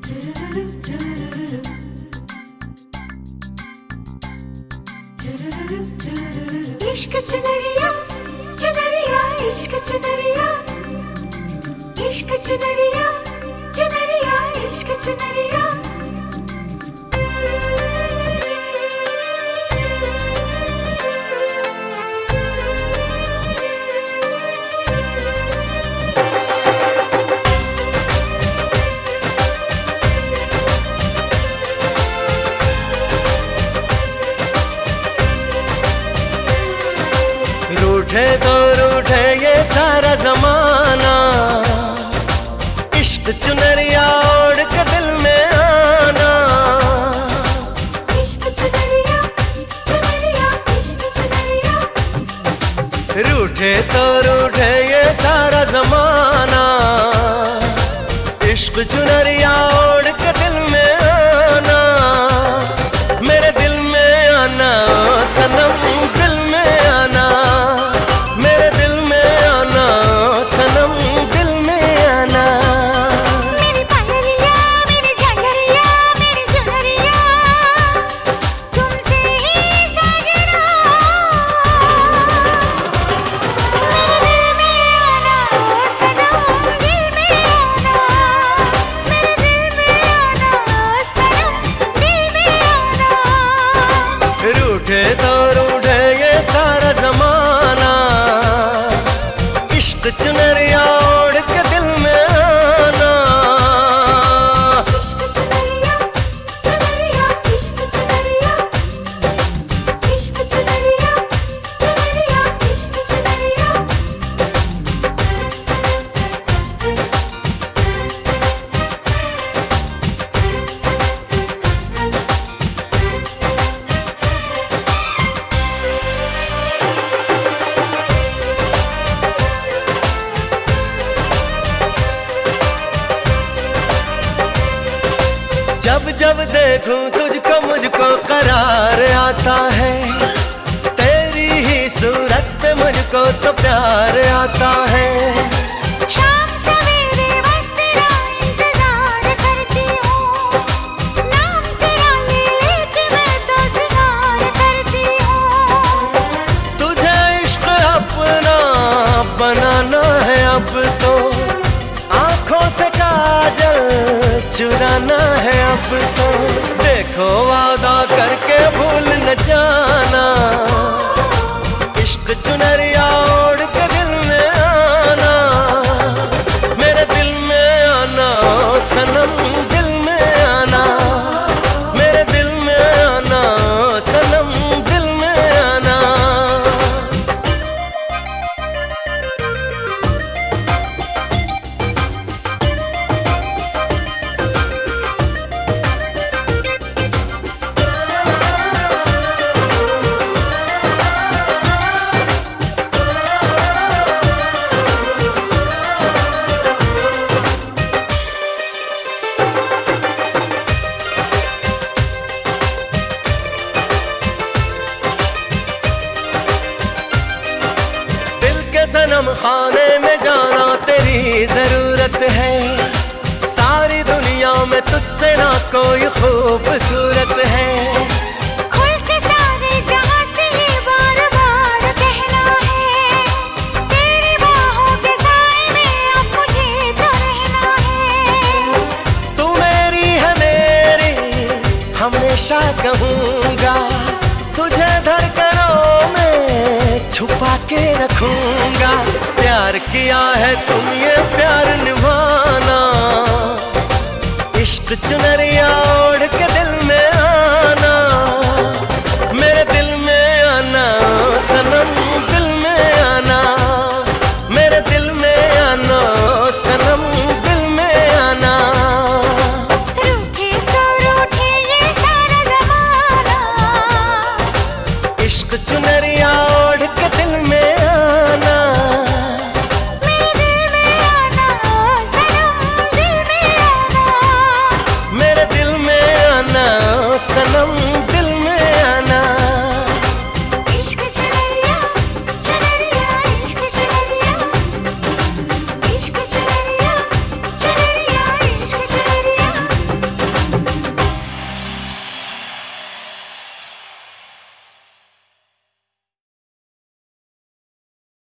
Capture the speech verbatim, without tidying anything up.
इश्क चुनरिया चुनरिया इश्क चुनरिया इश्क चुनरिया चुनरिया इश्क चुनरिया रूठे तो रूठे ये सारा जमाना, इश्क चुनरिया ओढ़ के दिल में आना। इश्क चुनरिया चुनरिया इश्क चुनरिया। रूठे तो रूठे ये सारा जमाना, इश्क चुनरिया ओढ़ के दिल में आना। मेरे दिल में आना सनम, दिल में आना मेरे दिल में आना सनम, दिल में आना। मेरी पायलिया मेरी झांझरिया मेरी चुनरिया तुमसे ही सजना। मेरे दिल में आना सनम, दिल में आना मेरे दिल में आना सनम, दिल में आना। रूठे तो रूठे ये सारा जमाना, इश्क चुनरिया ओढ़ के दिल में आना। इश्क चुनरिया चुनरिया इश्क चुनरिया इश्क चुनरिया चुनरिया इश्क चुनरिया। जब जब देखूं तुझको मुझको करार आता है, तेरी ही सूरत से मुझको तो प्यार आता है। शाम सवेरे बस तेरा इंतजार करती हूँ, नाम तेरा ले लेके मैं तो सिंगार करती हूँ। तुझे इश्क अपना बनाना है अब तो, आंखों से काजल चुराना है अब तो। देखो वादा करके भूल न जाना, इश्क चुनरिया ओढ़ के दिल में आना। मेरे दिल में आना सनम, दिल में आना मेरे दिल में आना सनम, दिल में आना। सनम खाने में जाना तेरी जरूरत है, सारी दुनिया में तुझसे ना कोई खूबसूरत है। खुल के सारे जहां से ये बार बार कहना है, तेरी बाहों के साए में अब मुझे तो रहना है। तू मेरी है मेरी हमेशा कहूँगा, तुझे धड़कनों में छुपा के रखूंगा। प्यार किया है तुम ये प्यार निभाना, इश्क चुनरिया